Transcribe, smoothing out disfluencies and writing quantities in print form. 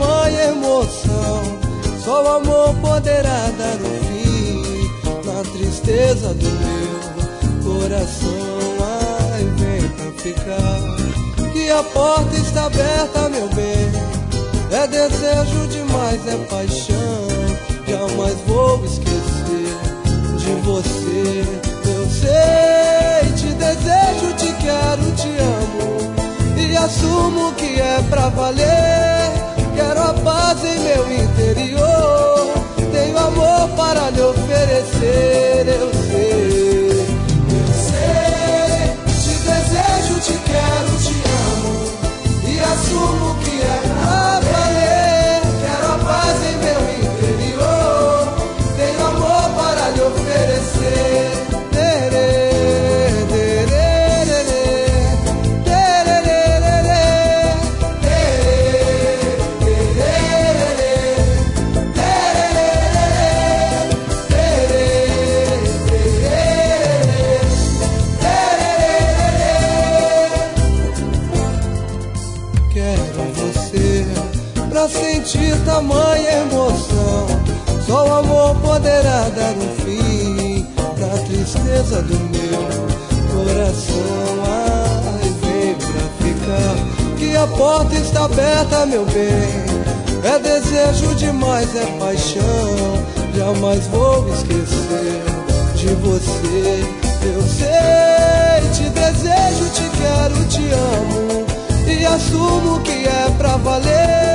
tamanha emoção. Só o amor poderá dar um fim na tristeza do meu coração. Ai, vem pra ficar, que a porta está aberta, meu bem. É desejo demais, é paixão. Jamais vou esquecer de você. Eu sei, te desejo, te quero, te amo e assumo que é pra valer. Quero a paz em meu interior, tenho amor para lhe oferecer. Eu sei, te desejo, te quero, te amo e assumo que é pra valer. Quero a paz em meu interior, tenho amor para lhe oferecer. Pra sentir tamanha emoção, só o amor poderá dar um fim na tristeza do meu coração. Ai, vem pra ficar, que a porta está aberta, meu bem. É desejo demais, é paixão. Jamais vou esquecer de você. Eu sei, te desejo, te quero, te amo e assumo que é pra valer.